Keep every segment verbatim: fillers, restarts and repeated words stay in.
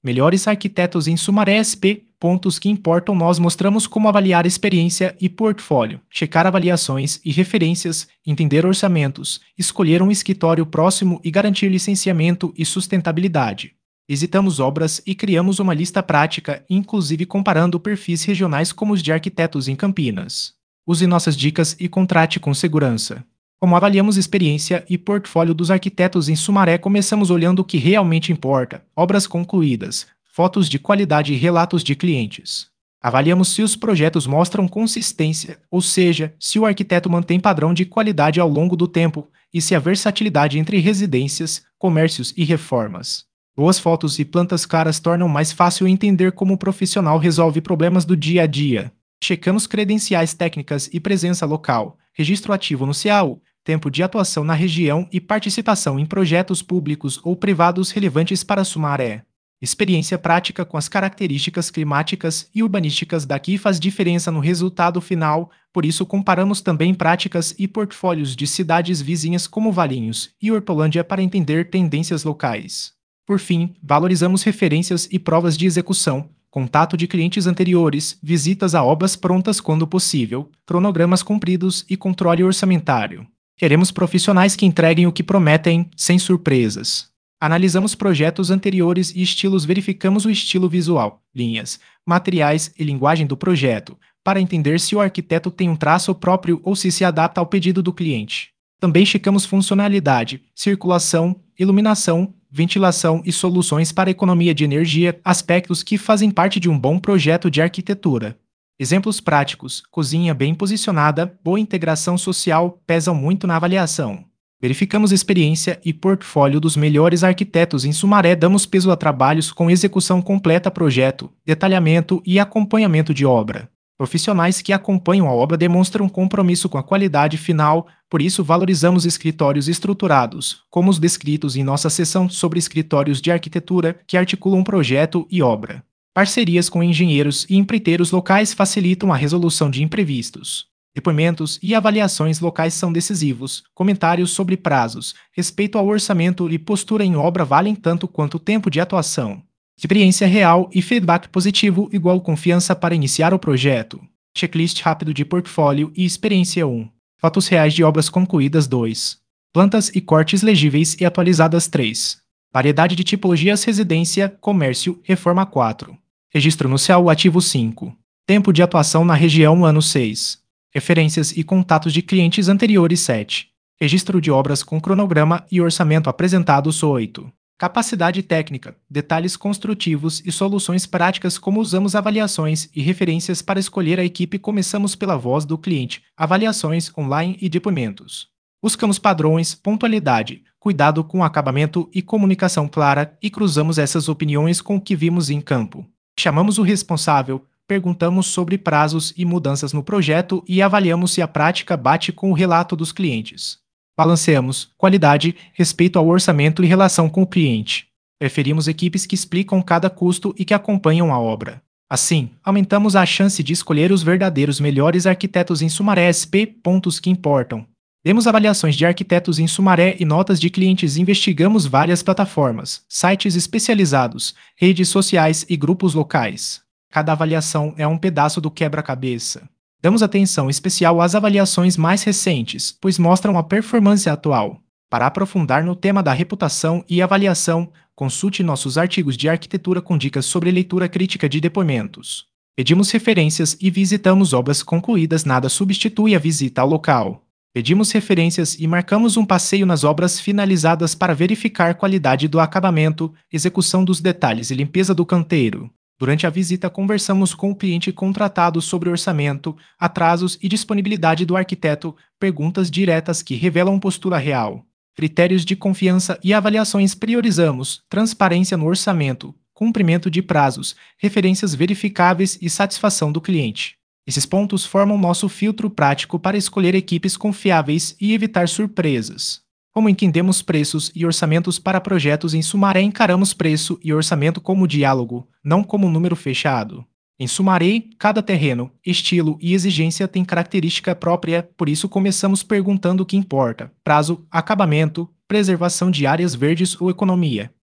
Melhores arquitetos em Sumaré S P. Pontos que importam: nós mostramos como avaliar experiência e portfólio, checar avaliações e referências, entender orçamentos, escolher um escritório próximo e garantir licenciamento e sustentabilidade. Visitamos obras e criamos uma lista prática, inclusive comparando perfis regionais como os de arquitetos em Campinas. Use nossas dicas e contrate com segurança. Como avaliamos experiência e portfólio dos arquitetos em Sumaré? Começamos olhando o que realmente importa: obras concluídas, fotos de qualidade e relatos de clientes. Avaliamos se os projetos mostram consistência, ou seja, se o arquiteto mantém padrão de qualidade ao longo do tempo e se há versatilidade entre residências, comércios e reformas. Boas fotos e plantas claras tornam mais fácil entender como o profissional resolve problemas do dia a dia. Checamos credenciais técnicas e presença local, registro ativo no C A U, tempo de atuação na região e participação em projetos públicos ou privados relevantes para Sumaré. Experiência prática com as características climáticas e urbanísticas daqui faz diferença no resultado final, por isso comparamos também práticas e portfólios de cidades vizinhas como Valinhos e Hortolândia para entender tendências locais. Por fim, valorizamos referências e provas de execução, contato de clientes anteriores, visitas a obras prontas quando possível, cronogramas cumpridos e controle orçamentário. Queremos profissionais que entreguem o que prometem, sem surpresas. Analisamos projetos anteriores e estilos, verificamos o estilo visual, linhas, materiais e linguagem do projeto, para entender se o arquiteto tem um traço próprio ou se se adapta ao pedido do cliente. Também checamos funcionalidade, circulação, iluminação, ventilação e soluções para economia de energia, aspectos que fazem parte de um bom projeto de arquitetura. Exemplos práticos: cozinha bem posicionada, boa integração social pesam muito na avaliação. Verificamos experiência e portfólio dos melhores arquitetos em Sumaré. Damos peso a trabalhos com execução completa, projeto, detalhamento e acompanhamento de obra. Profissionais que acompanham a obra demonstram compromisso com a qualidade final, por isso valorizamos escritórios estruturados, como os descritos em nossa seção sobre escritórios de arquitetura que articulam projeto e obra. Parcerias com engenheiros e empreiteiros locais facilitam a resolução de imprevistos. Depoimentos e avaliações locais são decisivos. Comentários sobre prazos, respeito ao orçamento e postura em obra valem tanto quanto o tempo de atuação. Experiência real e feedback positivo igual confiança para iniciar o projeto. Checklist rápido de portfólio e experiência um. Fotos reais de obras concluídas dois. Plantas e cortes legíveis e atualizadas três. Variedade de tipologias: residência, comércio, reforma quatro. Registro no C A U ativo cinco. Tempo de atuação na região ano seis. Referências e contatos de clientes anteriores sete. Registro de obras com cronograma e orçamento apresentados oito. Capacidade técnica, detalhes construtivos e soluções práticas. Como usamos avaliações e referências para escolher a equipe? Começamos pela voz do cliente, avaliações online e depoimentos. Buscamos padrões, pontualidade, cuidado com acabamento e comunicação clara e cruzamos essas opiniões com o que vimos em campo. Chamamos o responsável, perguntamos sobre prazos e mudanças no projeto e avaliamos se a prática bate com o relato dos clientes. Balanceamos qualidade, respeito ao orçamento e relação com o cliente. Preferimos equipes que explicam cada custo e que acompanham a obra. Assim, aumentamos a chance de escolher os verdadeiros melhores arquitetos em Sumaré S P. Pontos que importam. Demos avaliações de arquitetos em Sumaré e notas de clientes. Investigamos várias plataformas, sites especializados, redes sociais e grupos locais. Cada avaliação é um pedaço do quebra-cabeça. Damos atenção especial às avaliações mais recentes, pois mostram a performance atual. Para aprofundar no tema da reputação e avaliação, consulte nossos artigos de arquitetura com dicas sobre leitura crítica de depoimentos. Pedimos referências e visitamos obras concluídas. Nada substitui a visita ao local. Pedimos referências e marcamos um passeio nas obras finalizadas para verificar qualidade do acabamento, execução dos detalhes e limpeza do canteiro. Durante a visita, conversamos com o cliente contratado sobre orçamento, atrasos e disponibilidade do arquiteto, perguntas diretas que revelam postura real. Critérios de confiança e avaliações: priorizamos transparência no orçamento, cumprimento de prazos, referências verificáveis e satisfação do cliente. Esses pontos formam nosso filtro prático para escolher equipes confiáveis e evitar surpresas. Como entendemos preços e orçamentos para projetos em Sumaré? Encaramos preço e orçamento como diálogo, não como número fechado. Em Sumaré, cada terreno, estilo e exigência tem característica própria, por isso começamos perguntando o que importa: prazo, acabamento, preservação de áreas verdes ou economia.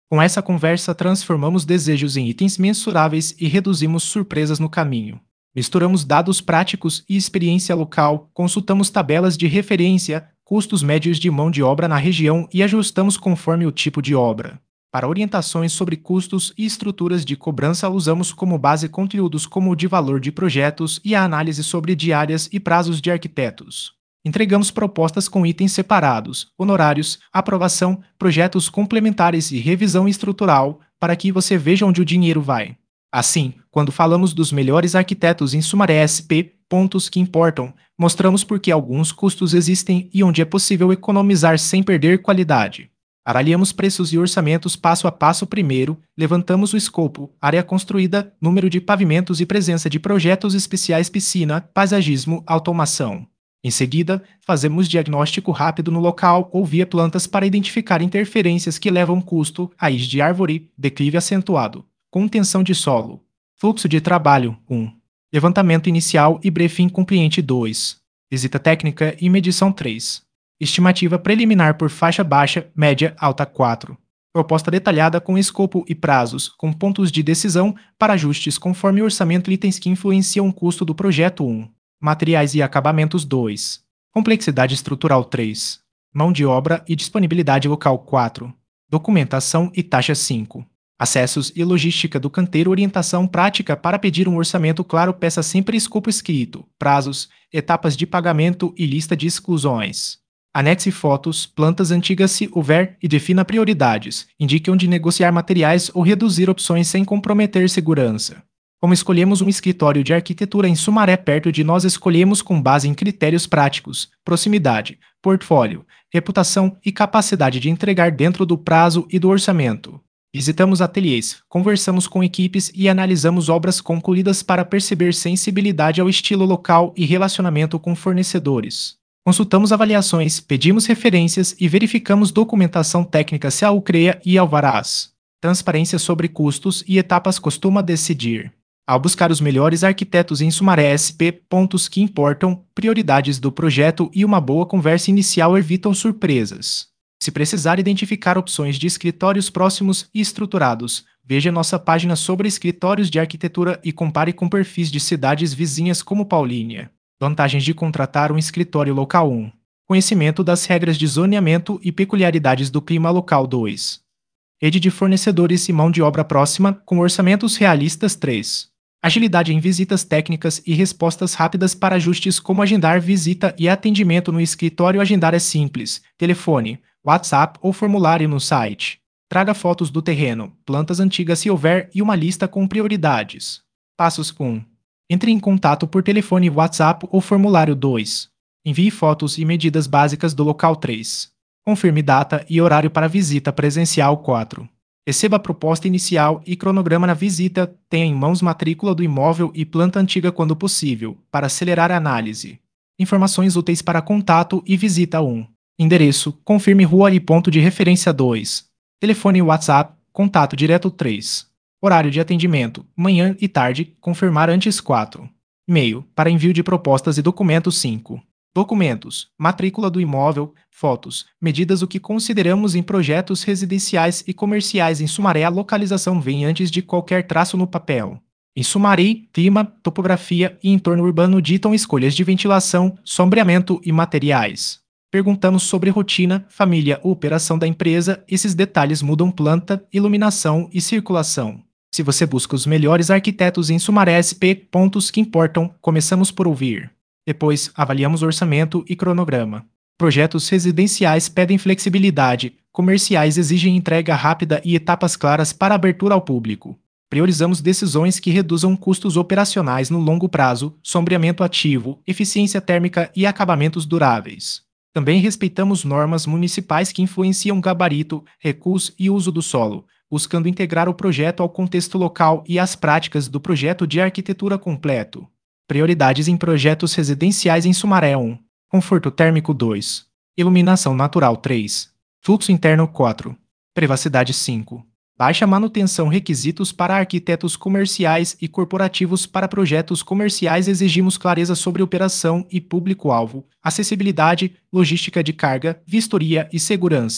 Com essa conversa, transformamos desejos em itens mensuráveis e reduzimos surpresas no caminho. Misturamos dados práticos e experiência local, consultamos tabelas de referência, custos médios de mão de obra na região e ajustamos conforme o tipo de obra. Para orientações sobre custos e estruturas de cobrança, usamos como base conteúdos como o de valor de projetos e a análise sobre diárias e prazos de arquitetos. Entregamos propostas com itens separados, honorários, aprovação, projetos complementares e revisão estrutural, para que você veja onde o dinheiro vai. Assim, quando falamos dos melhores arquitetos em Sumaré S P, pontos que importam, mostramos por que alguns custos existem e onde é possível economizar sem perder qualidade. Avaliamos preços e orçamentos passo a passo primeiro, levantamos o escopo, área construída, número de pavimentos e presença de projetos especiais piscina, paisagismo, automação. Em seguida, fazemos diagnóstico rápido no local ou via plantas para identificar interferências que levam custo, raiz de árvore, declive acentuado, contenção de solo. Fluxo de trabalho um. Levantamento inicial e briefing com cliente dois. Visita técnica e medição três. Estimativa preliminar por faixa baixa, média, alta quatro. Proposta detalhada com escopo e prazos, com pontos de decisão para ajustes conforme orçamento e itens que influenciam o custo do projeto um. Materiais e acabamentos dois. Complexidade estrutural três. Mão de obra e disponibilidade local quatro. Documentação e taxa cinco. Acessos e logística do canteiro, orientação prática para pedir um orçamento claro, peça sempre escopo escrito, prazos, etapas de pagamento e lista de exclusões. Anexe fotos, plantas antigas se houver e defina prioridades, indique onde negociar materiais ou reduzir opções sem comprometer segurança. Como escolhemos um escritório de arquitetura em Sumaré perto de nós, escolhemos com base em critérios práticos, proximidade, portfólio, reputação e capacidade de entregar dentro do prazo e do orçamento. Visitamos ateliês, conversamos com equipes e analisamos obras concluídas para perceber sensibilidade ao estilo local e relacionamento com fornecedores. Consultamos avaliações, pedimos referências e verificamos documentação técnica se há U C R E A e alvarás. Transparência sobre custos e etapas costuma decidir. Ao buscar os melhores arquitetos em Sumaré S P, pontos que importam, prioridades do projeto e uma boa conversa inicial evitam surpresas. Se precisar identificar opções de escritórios próximos e estruturados, veja nossa página sobre escritórios de arquitetura e compare com perfis de cidades vizinhas como Paulínia. Vantagens de contratar um escritório local um. Conhecimento das regras de zoneamento e peculiaridades do clima local dois. Rede de fornecedores e mão de obra próxima, com orçamentos realistas três. Agilidade em visitas técnicas e respostas rápidas para ajustes como agendar visita e atendimento no escritório. Agendar é simples, telefone, WhatsApp ou formulário no site. Traga fotos do terreno, plantas antigas se houver e uma lista com prioridades. Passos um. Entre em contato por telefone, WhatsApp ou formulário dois. Envie fotos e medidas básicas do local três. Confirme data e horário para visita presencial quatro. Receba a proposta inicial e cronograma na visita. Tenha em mãos matrícula do imóvel e planta antiga quando possível, para acelerar a análise. Informações úteis para contato e visita um. Endereço, confirme rua e ponto de referência dois. Telefone e WhatsApp, contato direto três. Horário de atendimento, manhã e tarde, confirmar antes quatro. E-mail, para envio de propostas e documentos cinco. Documentos, matrícula do imóvel, fotos, medidas. O que consideramos em projetos residenciais e comerciais em Sumaré, a localização vem antes de qualquer traço no papel. Em Sumaré, clima, topografia e entorno urbano ditam escolhas de ventilação, sombreamento e materiais. Perguntamos sobre rotina, família ou operação da empresa. Esses detalhes mudam planta, iluminação e circulação. Se você busca os melhores arquitetos em Sumaré S P, pontos que importam, começamos por ouvir. Depois, avaliamos orçamento e cronograma. Projetos residenciais pedem flexibilidade, comerciais exigem entrega rápida e etapas claras para abertura ao público. Priorizamos decisões que reduzam custos operacionais no longo prazo, sombreamento ativo, eficiência térmica e acabamentos duráveis. Também respeitamos normas municipais que influenciam gabarito, recuos e uso do solo, buscando integrar o projeto ao contexto local e às práticas do projeto de arquitetura completo. Prioridades em projetos residenciais em Sumaré um. Conforto térmico dois. Iluminação natural três. Fluxo interno quatro. Privacidade cinco. Baixa manutenção. Requisitos para arquitetos comerciais e corporativos. Para projetos comerciais exigimos clareza sobre operação e público-alvo, acessibilidade, logística de carga, vistoria e segurança.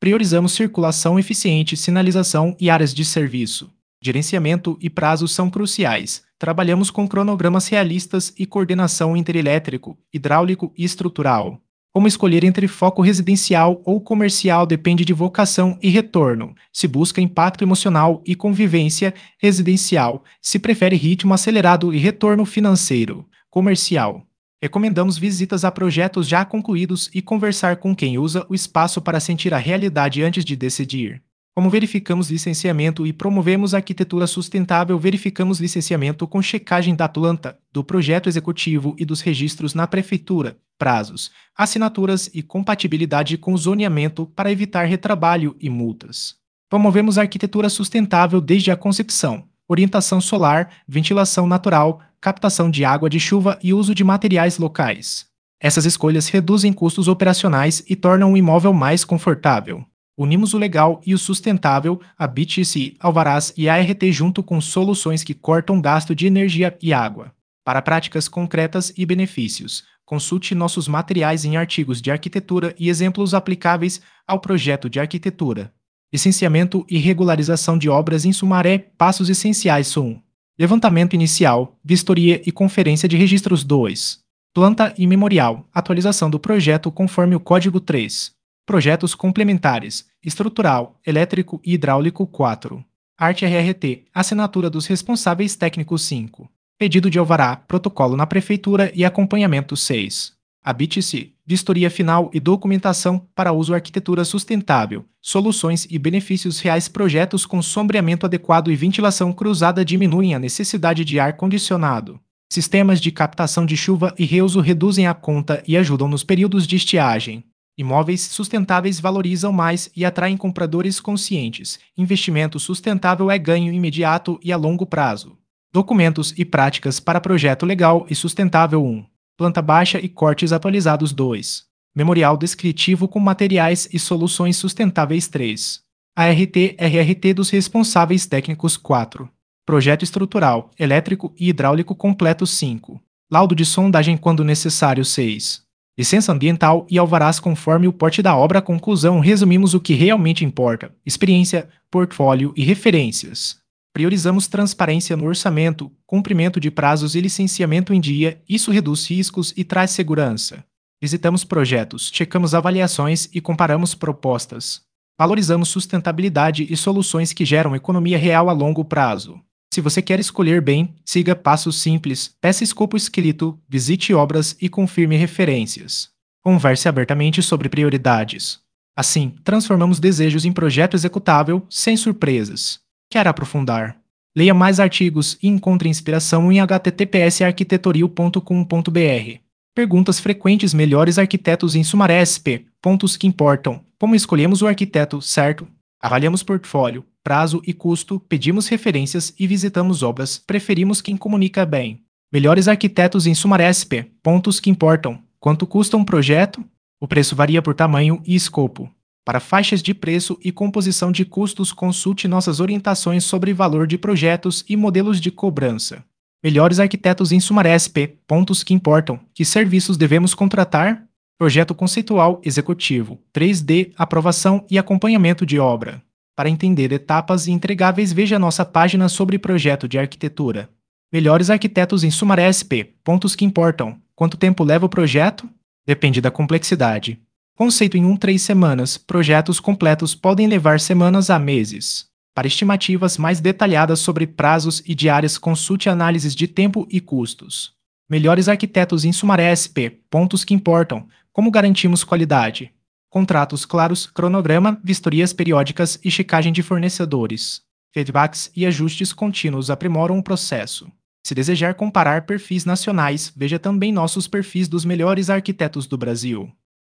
Priorizamos circulação eficiente, sinalização e áreas de serviço. Gerenciamento e prazos são cruciais. Trabalhamos com cronogramas realistas e coordenação interelétrico, hidráulico e estrutural. Como escolher entre foco residencial ou comercial depende de vocação e retorno. Se busca impacto emocional e convivência, residencial. Se prefere ritmo acelerado e retorno financeiro, comercial. Recomendamos visitas a projetos já concluídos e conversar com quem usa o espaço para sentir a realidade antes de decidir. Como verificamos licenciamento e promovemos arquitetura sustentável, verificamos licenciamento com checagem da planta, do projeto executivo e dos registros na prefeitura, prazos, assinaturas e compatibilidade com o zoneamento para evitar retrabalho e multas. Promovemos arquitetura sustentável desde a concepção, orientação solar, ventilação natural, captação de água de chuva e uso de materiais locais. Essas escolhas reduzem custos operacionais e tornam o imóvel mais confortável. Unimos o legal e o sustentável, a B T C, alvarás e a R T junto com soluções que cortam gasto de energia e água. Para práticas concretas e benefícios, consulte nossos materiais em artigos de arquitetura e exemplos aplicáveis ao projeto de arquitetura. Licenciamento e regularização de obras em Sumaré, passos essenciais um. Levantamento inicial, vistoria e conferência de registros dois. Planta e memorial, atualização do projeto conforme o Código três. Projetos complementares, estrutural, elétrico e hidráulico quatro. Arte R R T, assinatura dos responsáveis técnicos cinco. Pedido de alvará, protocolo na prefeitura e acompanhamento seis. A B T C, vistoria final e documentação para uso arquitetura sustentável, soluções e benefícios reais. Projetos com sombreamento adequado e ventilação cruzada diminuem a necessidade de ar-condicionado. Sistemas de captação de chuva e reuso reduzem a conta e ajudam nos períodos de estiagem. Imóveis sustentáveis valorizam mais e atraem compradores conscientes. Investimento sustentável é ganho imediato e a longo prazo. Documentos e práticas para projeto legal e sustentável um. Planta baixa e cortes atualizados dois. Memorial descritivo com materiais e soluções sustentáveis três. A R T R R T dos responsáveis técnicos quatro. Projeto estrutural, elétrico e hidráulico completo cinco. Laudo de sondagem quando necessário seis. Licença ambiental e alvarás conforme o porte da obra. Conclusão: resumimos o que realmente importa: experiência, portfólio e referências. Priorizamos transparência no orçamento, cumprimento de prazos e licenciamento em dia. Isso reduz riscos e traz segurança. Visitamos projetos, checamos avaliações e comparamos propostas. Valorizamos sustentabilidade e soluções que geram economia real a longo prazo. Se você quer escolher bem, siga passos simples, peça escopo escrito, visite obras e confirme referências. Converse abertamente sobre prioridades. Assim, transformamos desejos em projeto executável, sem surpresas. Quer aprofundar? Leia mais artigos e encontre inspiração em h t t p s arquitetoril ponto com ponto b r. Perguntas frequentes: melhores arquitetos em Sumaré S P. Pontos que importam. Como escolhemos o arquiteto certo? Avaliamos portfólio, prazo e custo, pedimos referências e visitamos obras. Preferimos quem comunica bem. Melhores arquitetos em Sumaré S P. Pontos que importam. Quanto custa um projeto? O preço varia por tamanho e escopo. Para faixas de preço e composição de custos, consulte nossas orientações sobre valor de projetos e modelos de cobrança. Melhores arquitetos em Sumaré S P. Pontos que importam. Que serviços devemos contratar? Projeto conceitual executivo, três D, aprovação e acompanhamento de obra. Para entender etapas e entregáveis, veja nossa página sobre projeto de arquitetura. Melhores arquitetos em Sumaré S P. Pontos que importam. Quanto tempo leva o projeto? Depende da complexidade. Conceito em um a três semanas. Projetos completos podem levar semanas a meses. Para estimativas mais detalhadas sobre prazos e diárias, consulte análises de tempo e custos. Melhores arquitetos em Sumaré S P. Pontos que importam. Como garantimos qualidade? Contratos claros, cronograma, vistorias periódicas e checagem de fornecedores. Feedbacks e ajustes contínuos aprimoram o processo. Se desejar comparar perfis nacionais, veja também nossos perfis dos melhores arquitetos do Brasil.